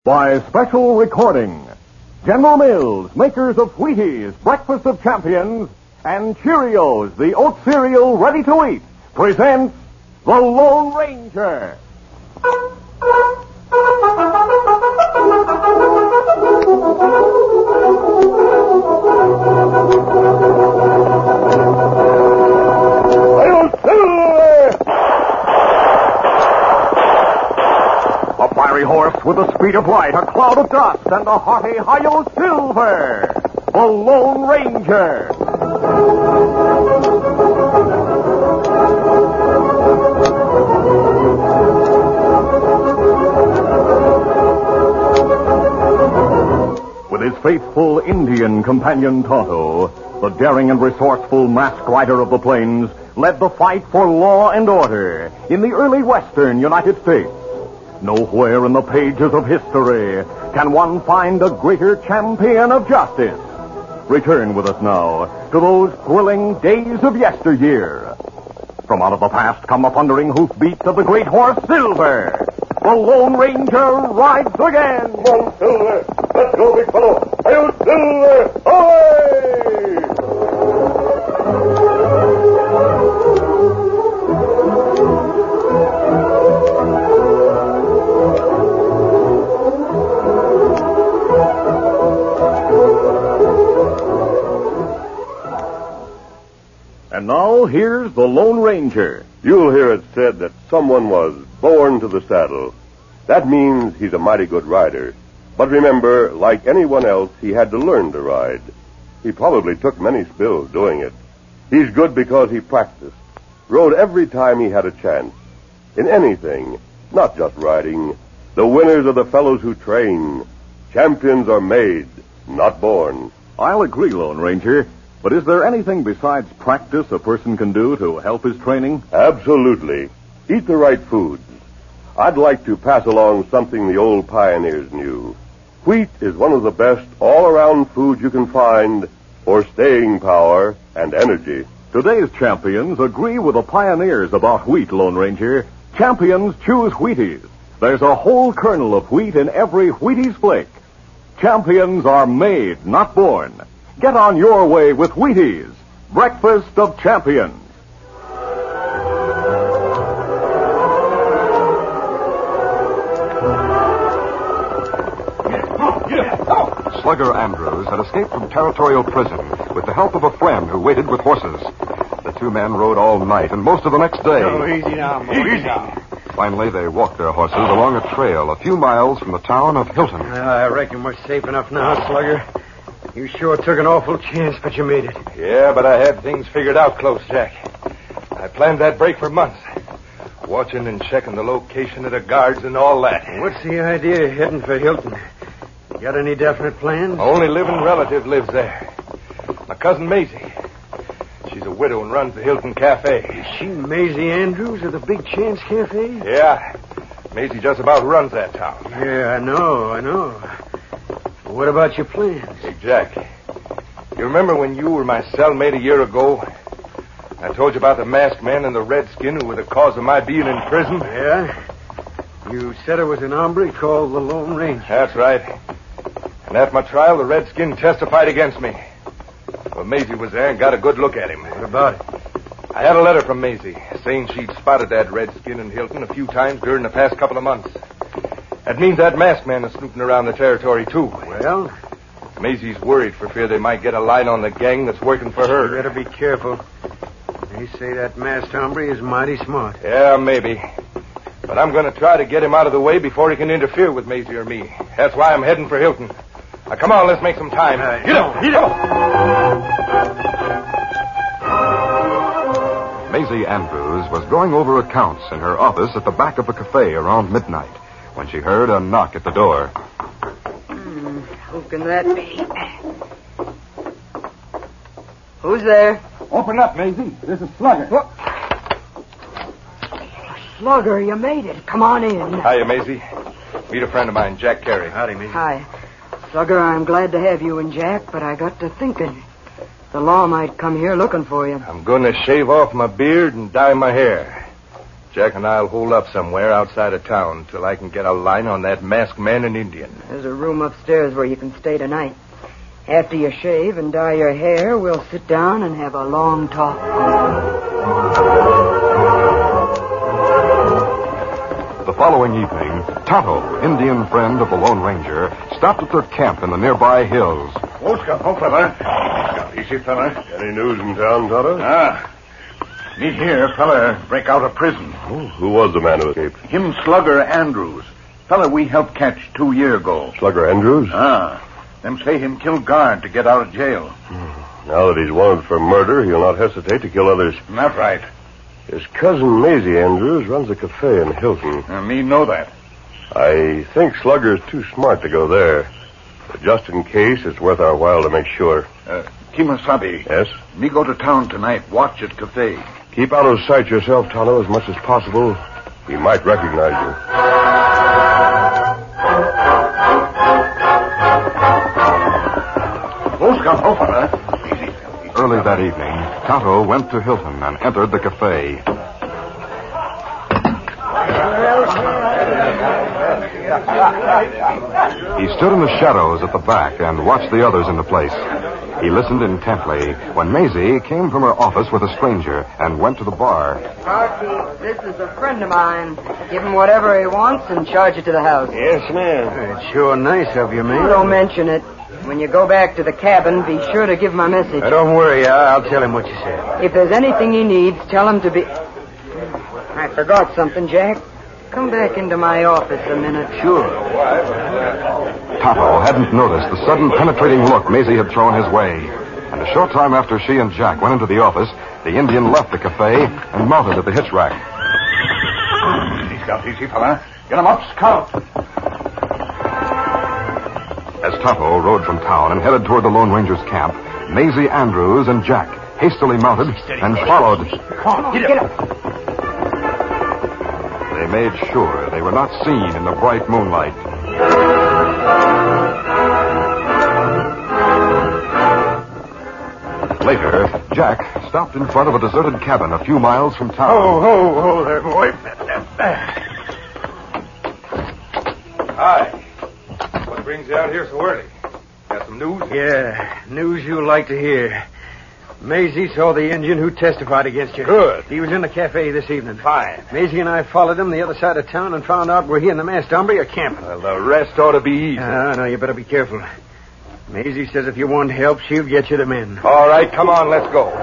By special recording, General Mills, makers of Wheaties, Breakfast of Champions, and Cheerios, the oat cereal ready to eat, presents The Lone Ranger. A fiery horse with the speed of light, a cloud of dust, and a hearty Hi-Yo Silver, the Lone Ranger. With his faithful Indian companion Tonto, the daring and resourceful masked rider of the plains led the fight for law and order in the early western United States. Nowhere in the pages of history can one find a greater champion of justice. Return with us now to those thrilling days of yesteryear. From out of the past come the thundering hoofbeats of the great horse Silver. The Lone Ranger rides again. Come on, Silver. Let's go, big fellow. Hi-yo, Silver. Away! And now, here's the Lone Ranger. You'll hear it said that someone was born to the saddle. That means he's a mighty good rider. But remember, like anyone else, he had to learn to ride. He probably took many spills doing it. He's good because he practiced, rode every time he had a chance. In anything, not just riding, the winners are the fellows who train. Champions are made, not born. I'll agree, Lone Ranger. But is there anything besides practice a person can do to help his training? Absolutely. Eat the right foods. I'd like to pass along something the old pioneers knew. Wheat is one of the best all-around foods you can find for staying power and energy. Today's champions agree with the pioneers about wheat, Lone Ranger. Champions choose Wheaties. There's a whole kernel of wheat in every Wheaties flake. Champions are made, not born. Get on your way with Wheaties, Breakfast of Champions. Slugger Andrews had escaped from territorial prison with the help of a friend who waited with horses. The two men rode all night and most of the next day. Oh, easy now, boy. Easy. Finally, they walked their horses along a trail a few miles from the town of Hilton. I reckon we're safe enough now, Slugger. You sure took an awful chance, but you made it. Yeah, but I had things figured out close, Jack. I planned that break for months. Watching and checking the location of the guards and all that. What's the idea of heading for Hilton? Got any definite plans? Only living relative lives there. My cousin Maisie. She's a widow and runs the Hilton Cafe. Is she Maisie Andrews of the Big Chance Cafe? Yeah. Maisie just about runs that town. Yeah, I know. What about your plans? Hey, Jack. You remember when you were my cellmate a year ago? I told you about the masked man and the redskin who were the cause of my being in prison? Yeah? You said it was an hombre called the Lone Ranger. That's right. And at my trial, the redskin testified against me. Well, Maisie was there and got a good look at him. What about it? I had a letter from Maisie saying she'd spotted that redskin in Hilton a few times during the past couple of months. That means that masked man is snooping around the territory, too. Well? Maisie's worried for fear they might get a line on the gang that's working for her. You better be careful. They say that masked hombre is mighty smart. Yeah, maybe. But I'm going to try to get him out of the way before he can interfere with Maisie or me. That's why I'm heading for Hilton. Now, come on, let's make some time. Get up! Maisie Andrews was going over accounts in her office at the back of a cafe around midnight when she heard a knock at the door. Who can that be? Who's there? Open up, Maisie. This is Slugger. Slugger, you made it. Come on in. Hiya, Maisie. Meet a friend of mine, Jack Carey. Howdy, Maisie. Hi. Slugger, I'm glad to have you and Jack, but I got to thinking. The law might come here looking for you. I'm going to shave off my beard and dye my hair. Jack and I'll hold up somewhere outside of town till I can get a line on that masked man and Indian. There's a room upstairs where you can stay tonight. After you shave and dye your hair, we'll sit down and have a long talk. The following evening, Tonto, Indian friend of the Lone Ranger, stopped at their camp in the nearby hills. Oh, fella. Easy, fella. Any news in town, Tonto? Me here, fella, break out of prison. Oh, who was the man who escaped? Him Slugger Andrews. Fella we helped catch 2 years ago. Slugger Andrews? Them say him killed guard to get out of jail. Now that he's wanted for murder, he'll not hesitate to kill others. That's right. His cousin Maisie Andrews runs a cafe in Hilton. Me know that. I think Slugger's too smart to go there. But just in case, it's worth our while to make sure. Kimasabi. Yes? Me go to town tonight. Watch at cafe. Keep out of sight yourself, Tonto, as much as possible. He might recognize you. Early that evening, Tonto went to Hilton and entered the cafe. He stood in the shadows at the back and watched the others in the place. He listened intently when Maisie came from her office with a stranger and went to the bar. Barkeep, this is a friend of mine. Give him whatever he wants and charge it to the house. Yes, ma'am. It's sure nice of you, ma'am. Don't mention it. When you go back to the cabin, be sure to give him a message. Don't worry. I'll tell him what you said. If there's anything he needs, tell him to be... I forgot something, Jack. Come back into my office a minute. Sure. Tonto hadn't noticed the sudden penetrating look Maisie had thrown his way. And a short time after she and Jack went into the office, the Indian left the cafe and mounted at the hitch rack. Easy, fella. Get him up, Scout. As Tonto rode from town and headed toward the Lone Ranger's camp, Maisie Andrews and Jack hastily mounted and followed. Come on, get up. They made sure they were not seen in the bright moonlight. Later, Jack stopped in front of a deserted cabin a few miles from town. Oh, there, boy. Hi. What brings you out here so early? Got some news? Yeah, news you'll like to hear. Maisie saw the Indian who testified against you. Good. He was in the cafe this evening. Fine. Maisie and I followed him the other side of town and found out where he and the masked hombre are camping. Well, the rest ought to be easy. No, you better be careful. Maisie says if you want help, she'll get you the men. All right, come on, let's go.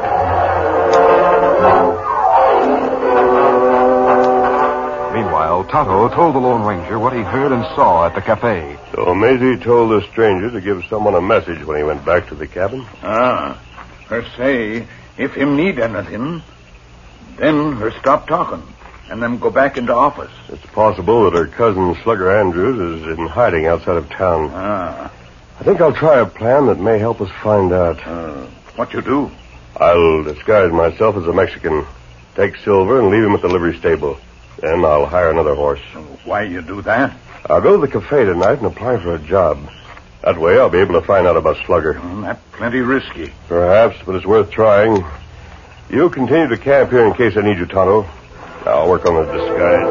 Meanwhile, Tonto told the Lone Ranger what he heard and saw at the cafe. So Maisie told the stranger to give someone a message when he went back to the cabin? Her say, if him need anything, then her stop talking, and then go back into office. It's possible that her cousin Slugger Andrews is in hiding outside of town. I think I'll try a plan that may help us find out. What you do? I'll disguise myself as a Mexican, take Silver, and leave him at the livery stable. Then I'll hire another horse. Why you do that? I'll go to the cafe tonight and apply for a job. That way I'll be able to find out about Slugger. That's plenty risky. Perhaps, but it's worth trying. You continue to camp here in case I need you, Tonto. I'll work on the disguise.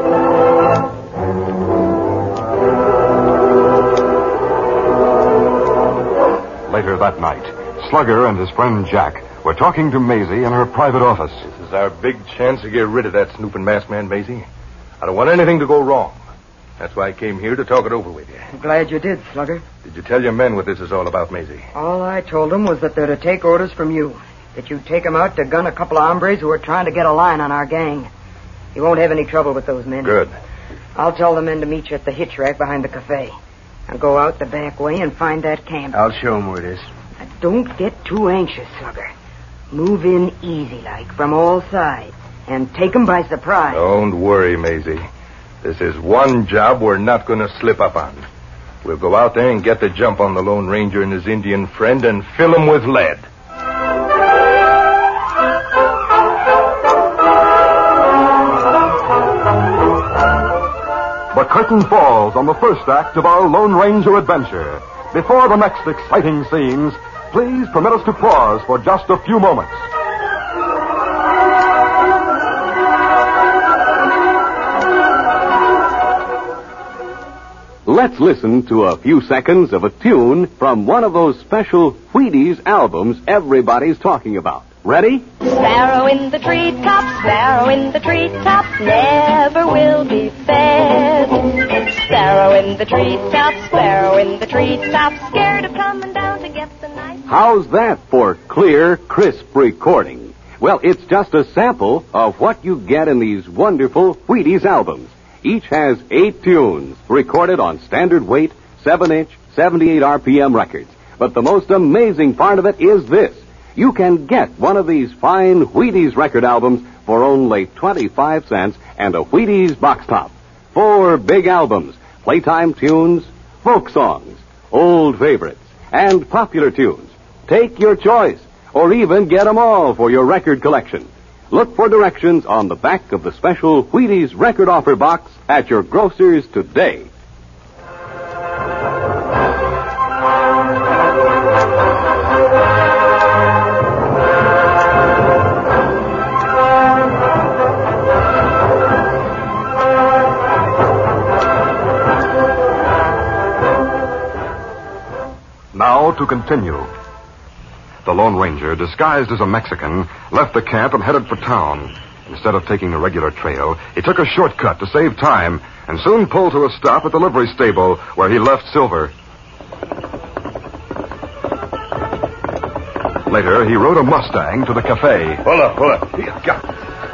Later that night, Slugger and his friend Jack were talking to Maisie in her private office. This is our big chance to get rid of that snooping masked man, Maisie. I don't want anything to go wrong. That's why I came here to talk it over with you. I'm glad you did, Slugger. Did you tell your men what this is all about, Maisie? All I told them was that they're to take orders from you. That you'd take them out to gun a couple of hombres who are trying to get a line on our gang. You won't have any trouble with those men. Good. I'll tell the men to meet you at the hitch rack behind the cafe. Now go out the back way and find that camp. I'll show them where it is. Now don't get too anxious, Slugger. Move in easy-like from all sides and take them by surprise. Don't worry, Maisie. This is one job we're not going to slip up on. We'll go out there and get the jump on the Lone Ranger and his Indian friend and fill him with lead. The curtain falls on the first act of our Lone Ranger adventure. Before the next exciting scenes, please permit us to pause for just a few moments. let's listen to a few seconds of a tune from one of those special Wheaties albums everybody's talking about. Ready? Sparrow in the treetops, sparrow in the treetops, never will be fed. Sparrow in the treetops, sparrow in the treetops, scared of coming down to get the night. How's that for clear, crisp recording? Well, it's just a sample of what you get in these wonderful Wheaties albums. Each has 8 tunes recorded on standard weight, 7-inch, 78 RPM records. But the most amazing part of it is this. You can get one of these fine Wheaties record albums for only 25 cents and a Wheaties box top. 4 big albums, playtime tunes, folk songs, old favorites, and popular tunes. Take your choice, or even get them all for your record collection. Look for directions on the back of the special Wheaties record offer box at your grocer's today. Now to continue. The Lone Ranger, disguised as a Mexican, left the camp and headed for town. Instead of taking the regular trail, he took a shortcut to save time and soon pulled to a stop at the livery stable where he left Silver. Later, he rode a Mustang to the cafe. Hold up. Here, go.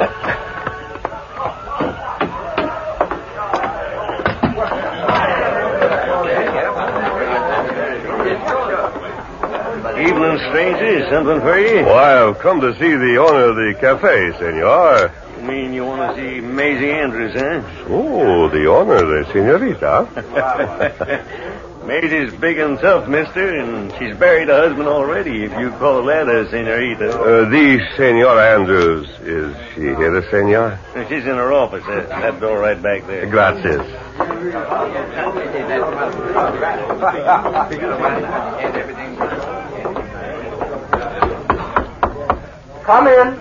Evening, stranger. Something for you? Why, I've come to see the owner of the cafe, senor. You mean you want to see Maisie Andrews, eh? Oh, the owner, the senorita. Maisie's big and tough, mister, and she's buried a husband already, if you call that a senorita. The Senora Andrews, is she here, senor? She's in her office, that door right back there. Gracias. Come in.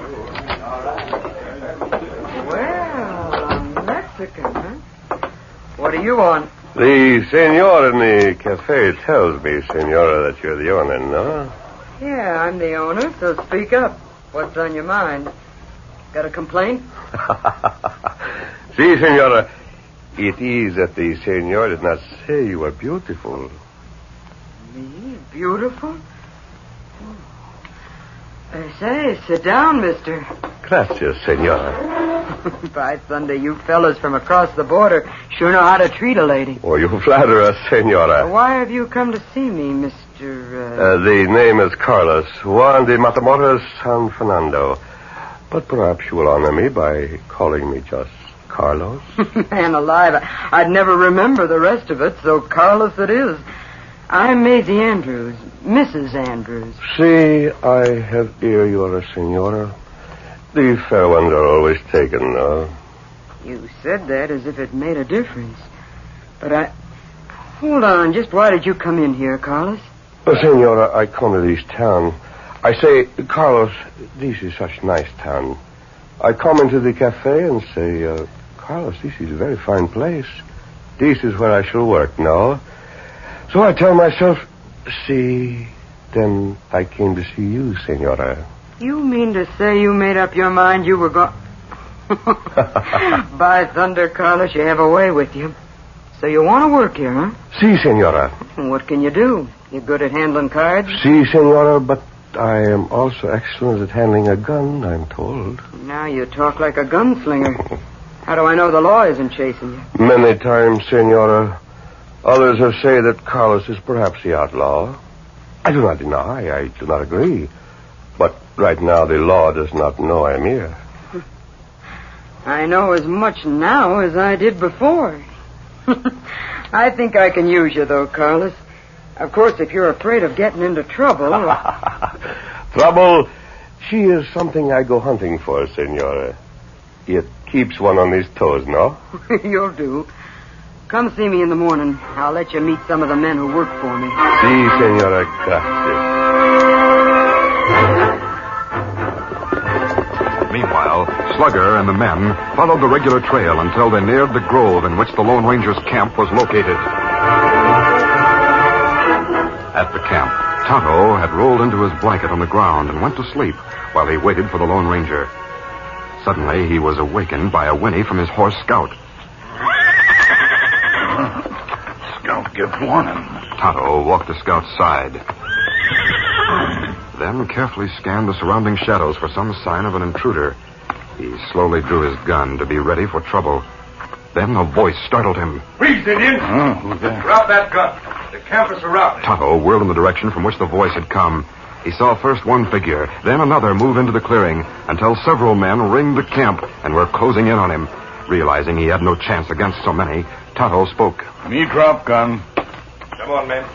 Well, a Mexican, huh? What do you want? The senor in the cafe tells me, senora, that you're the owner, no? Yeah, I'm the owner, so speak up. What's on your mind? Got a complaint? Si, senora. It is that the senor did not say you were beautiful. Me? Beautiful? I say, sit down, mister. Gracias, senora. By thunder, you fellas from across the border sure know how to treat a lady. Oh, you flatter us, senora. Why have you come to see me, Mr. The name is Carlos, Juan de Matamoros, San Fernando. But perhaps you will honor me by calling me just Carlos. Man alive, I'd never remember the rest of it, so Carlos it is. I'm Maisie Andrews, Mrs. Andrews. See, I have here you are a senora. The fair ones are always taken, no? You said that as if it made a difference. But Hold on, just why did you come in here, Carlos? Well, senora, I come to this town. I say, Carlos, this is such nice town. I come into the cafe and say, Carlos, this is a very fine place. This is where I shall work now. So I tell myself, see, then I came to see you, senora. You mean to say you made up your mind you were going... By thunder, Carlos, you have a way with you. So you want to work here, huh? Si, senora. What can you do? You good at handling cards? Si, senora, but I am also excellent at handling a gun, I'm told. Now you talk like a gunslinger. How do I know the law isn't chasing you? Many times, senora. Others have said that Carlos is perhaps the outlaw. I do not deny, I do not agree. But right now the law does not know I'm here. I know as much now as I did before. I think I can use you, though, Carlos. Of course, if you're afraid of getting into trouble... Trouble? She is something I go hunting for, senora. It keeps one on his toes, no? You'll do. Come see me in the morning. I'll let you meet some of the men who work for me. Si, senora, gracias. Meanwhile, Slugger and the men followed the regular trail until they neared the grove in which the Lone Ranger's camp was located. At the camp, Tonto had rolled into his blanket on the ground and went to sleep while he waited for the Lone Ranger. Suddenly, he was awakened by a whinny from his horse Scout. Scout gives warning. Tonto walked to Scout's side. Then carefully scanned the surrounding shadows for some sign of an intruder. He slowly drew his gun to be ready for trouble. Then a voice startled him. Freeze, Indian! Who's there? Drop that gun. The camp is surrounded. Tonto whirled in the direction from which the voice had come. He saw first one figure, then another move into the clearing, until several men ringed the camp and were closing in on him. Realizing he had no chance against so many, Tonto spoke. Me drop gun. Come on, men.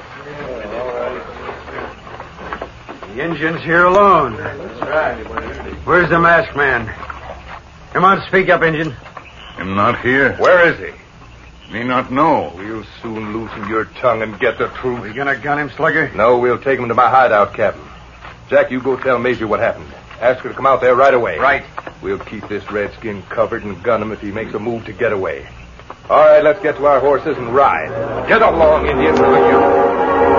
The Indian's here alone. That's right. Where's the masked man? Come on, speak up, Indian. Him not here. Where is he? Me not know. We'll soon loosen your tongue and get the truth. We gonna gun him, Slugger? No, we'll take him to my hideout, Captain. Jack, you go tell Maisie what happened. Ask her to come out there right away. Right. We'll keep this redskin covered and gun him if he makes a move to get away. All right, let's get to our horses and ride. Get along, Indian, will you?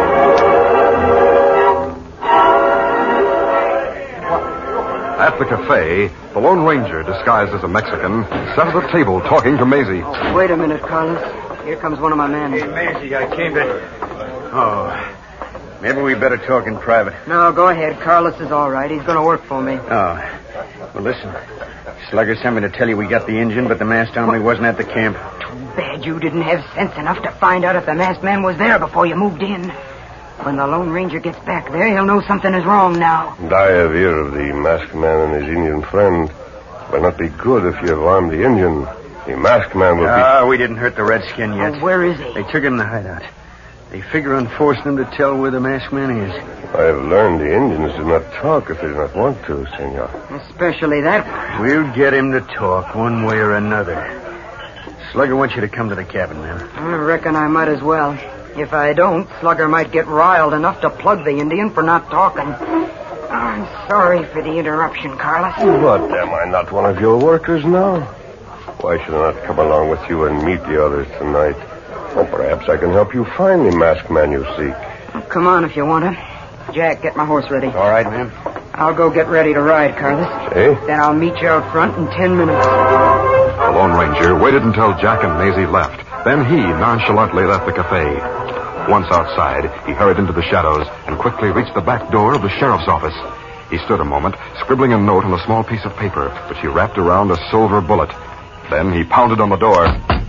At the cafe, the Lone Ranger, disguised as a Mexican, sat at a table talking to Maisie. Wait a minute, Carlos. Here comes one of my men. Hey, Maisie, I came to... Oh, maybe we better talk in private. No, go ahead. Carlos is all right. He's going to work for me. Oh, well, listen. Slugger sent me to tell you we got the Indian, but the masked hombre wasn't at the camp. Too bad you didn't have sense enough to find out if the masked man was there before you moved in. When the Lone Ranger gets back there, he'll know something is wrong now. And I have heard of the masked man and his Indian friend. It might not be good if you have armed the Indian. The masked man will be... Ah, we didn't hurt the redskin yet. Oh, where is he? They took him to the hideout. They figure on forcing him to tell where the masked man is. I have learned the Indians do not talk if they do not want to, senor. Especially that. We'll get him to talk one way or another. Slugger wants you to come to the cabin, man. I reckon I might as well. If I don't, Slugger might get riled enough to plug the Indian for not talking. I'm sorry for the interruption, Carlos. But am I not one of your workers now? Why should I not come along with you and meet the others tonight? Or perhaps I can help you find the masked man you seek. Well, come on if you want to. Jack, get my horse ready. All right, ma'am. I'll go get ready to ride, Carlos. Hey? Then I'll meet you out front in 10 minutes. The Lone Ranger waited until Jack and Maisie left. Then he nonchalantly left the cafe. Once outside, he hurried into the shadows and quickly reached the back door of the sheriff's office. He stood a moment, scribbling a note on a small piece of paper, which he wrapped around a silver bullet. Then he pounded on the door.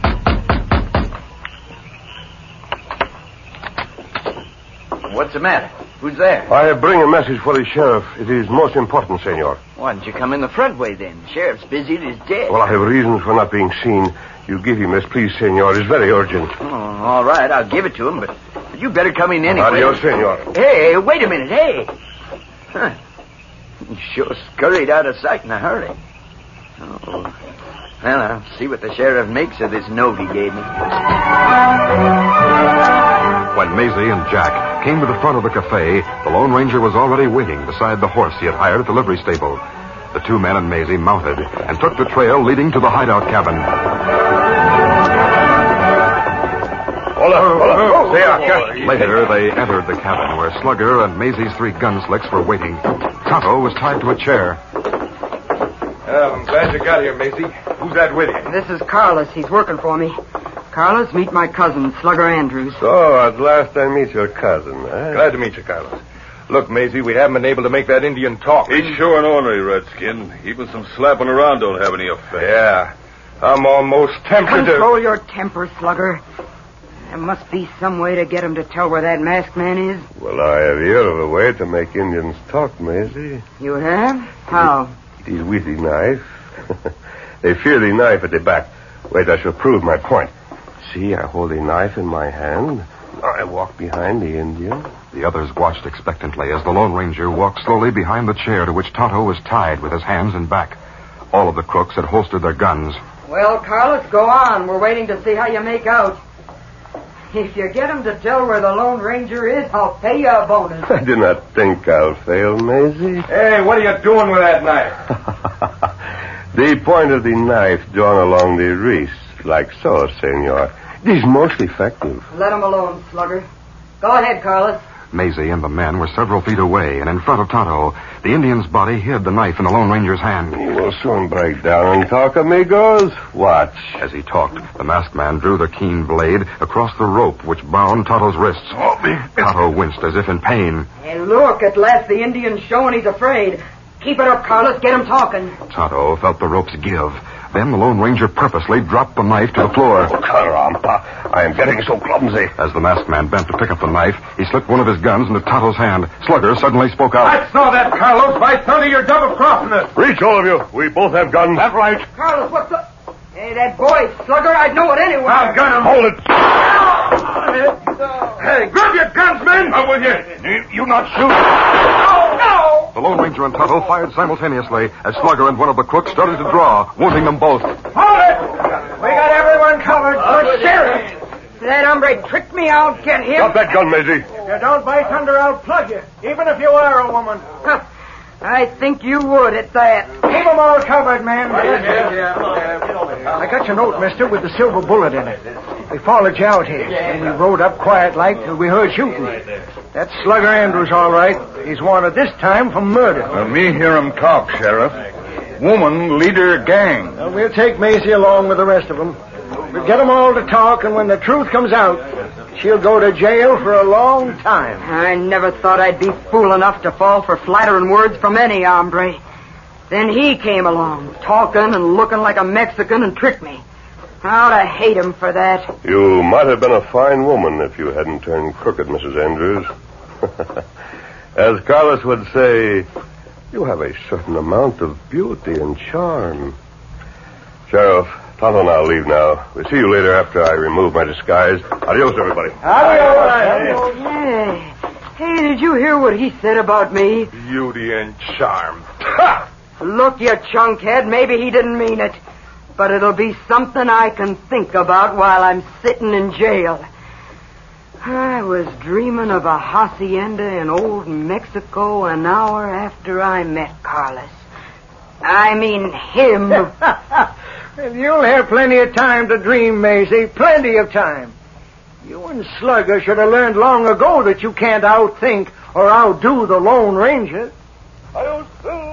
What's the matter? Who's there? I bring a message for the sheriff. It is most important, senor. Why didn't you come in the front way then? The sheriff's busy and he's dead. Well, I have reasons for not being seen. You give him this, please, senor. It's very urgent. Oh, all right, I'll give it to him, but you better come in anyway. Adios, senor. Hey, wait a minute, hey. Huh. You sure scurried out of sight in a hurry. Oh. Well, I'll see what the sheriff makes of this note he gave me. When Maisie and Jack came to the front of the cafe, the Lone Ranger was already waiting beside the horse he had hired at the livery stable. The two men and Maisie mounted and took the trail leading to the hideout cabin. Later, they entered the cabin where Slugger and Maisie's three gunslicks were waiting. Tonto was tied to a chair. Well, I'm glad you got here, Maisie. Who's that with you? This is Carlos. He's working for me. Carlos, meet my cousin, Slugger Andrews. So, at last I meet your cousin, eh? Glad to meet you, Carlos. Look, Maisie, we haven't been able to make that Indian talk. He's sure an ornery redskin. Even some slapping around don't have any effect. Yeah. I'm almost tempted Control your temper, Slugger. There must be some way to get him to tell where that masked man is. Well, I have heard of a way to make Indians talk, Maisie. You have? How? It is with the knife. They fear the knife at the back. Wait, I shall prove my point. See, I hold a knife in my hand. I walk behind the Indian. The others watched expectantly as the Lone Ranger walked slowly behind the chair to which Tonto was tied with his hands and back. All of the crooks had holstered their guns. Well, Carlos, go on. We're waiting to see how you make out. If you get him to tell where the Lone Ranger is, I'll pay you a bonus. I do not think I'll fail, Maisie. Hey, what are you doing with that knife? The point of the knife drawn along the wrist, like so, senor. It is most effective. Let him alone, Slugger. Go ahead, Carlos. Maisie and the men were several feet away, and in front of Tonto, the Indian's body hid the knife in the Lone Ranger's hand. You will soon break down and talk, amigos. Watch. As he talked, the masked man drew the keen blade across the rope which bound Tonto's wrists. Tonto winced as if in pain. Hey, look, at last the Indian's showing he's afraid. Keep it up, Carlos. Get him talking. Tonto felt the ropes give. Then the Lone Ranger purposely dropped the knife to the floor. Oh, Caramba. I am getting so clumsy. As the masked man bent to pick up the knife, he slipped one of his guns into Tonto's hand. Slugger suddenly spoke out. I saw that, Carlos. By thunder, you're double-crossing us. Reach, all of you. We both have guns. That's right. Carlos, what's the... Hey, that boy, Slugger, I'd know it anywhere. I'll gun him. Hold it. Hey, grab your guns, men. I'm with you. You not shoot. No! The Lone Ranger and Tonto fired simultaneously as Slugger and one of the crooks started to draw, wounding them both. Hold it. We got everyone covered. Sheriff! That hombre tricked me. I'll get him. Drop that gun, Maisie. If you don't by thunder, I'll plug you, even if you are a woman. I think you would at that. Keep them all covered, man. I got your note, mister, with the silver bullet in it. We followed you out here, and we rode up quiet-like till we heard shooting. That's Slugger Andrews, all right. He's wanted this time for murder. Me hear him talk, Sheriff. Woman, leader gang. Well, we'll take Maisie along with the rest of them. We'll get them all to talk, and when the truth comes out, she'll go to jail for a long time. I never thought I'd be fool enough to fall for flattering words from any hombre. Then he came along, talking and looking like a Mexican, and tricked me. How'd I hate him for that? You might have been a fine woman if you hadn't turned crooked, Mrs. Andrews. As Carlos would say, you have a certain amount of beauty and charm. Sheriff, Tonto and I'll leave now. We'll see you later after I remove my disguise. Adios, everybody. Adios. Hey, did you hear what he said about me? Beauty and charm. Look, you chunkhead, maybe he didn't mean it. But it'll be something I can think about while I'm sitting in jail. I was dreaming of a hacienda in old Mexico an hour after I met Carlos. I mean him. You'll have plenty of time to dream, Maisie. Plenty of time. You and Slugger should have learned long ago that you can't outthink or outdo the Lone Ranger. Adios,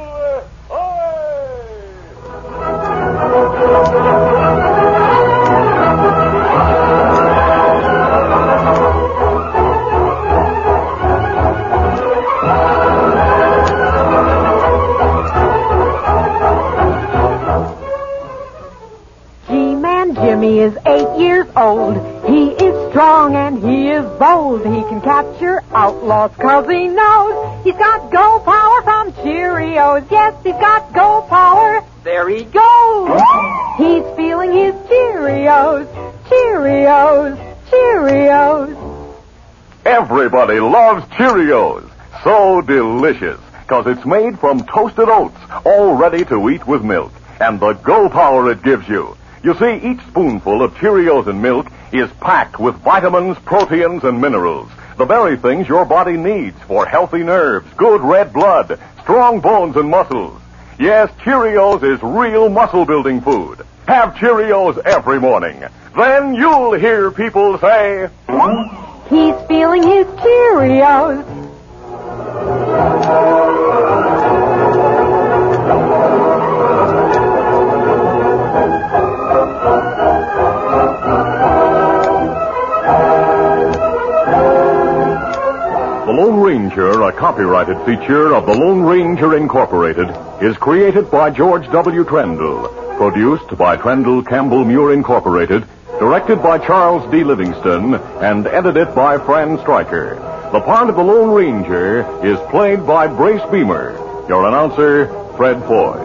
Jimmy is 8 years old. He is strong and he is bold. He can capture outlaws 'cause he knows he's got go power from Cheerios. Yes, he's got go power. There he goes. He's feeling his Cheerios. Cheerios. Cheerios. Everybody loves Cheerios. So delicious, 'cause it's made from toasted oats, all ready to eat with milk. And the go power it gives you. You see, each spoonful of Cheerios and milk is packed with vitamins, proteins, and minerals. The very things your body needs for healthy nerves, good red blood, strong bones and muscles. Yes, Cheerios is real muscle-building food. Have Cheerios every morning. Then you'll hear people say, he's feeling his Cheerios. The Lone Ranger, a copyrighted feature of the Lone Ranger Incorporated, is created by George W. Trendle, produced by Trendle Campbell Muir Incorporated, directed by Charles D. Livingston, and edited by Fran Stryker. The part of the Lone Ranger is played by Brace Beamer. Your announcer, Fred Foy.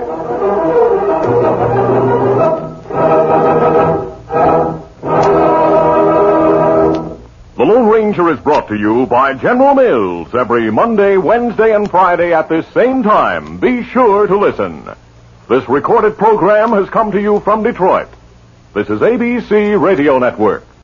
The Lone Ranger is brought to you by General Mills every Monday, Wednesday, and Friday at this same time. Be sure to listen. This recorded program has come to you from Detroit. This is ABC Radio Network.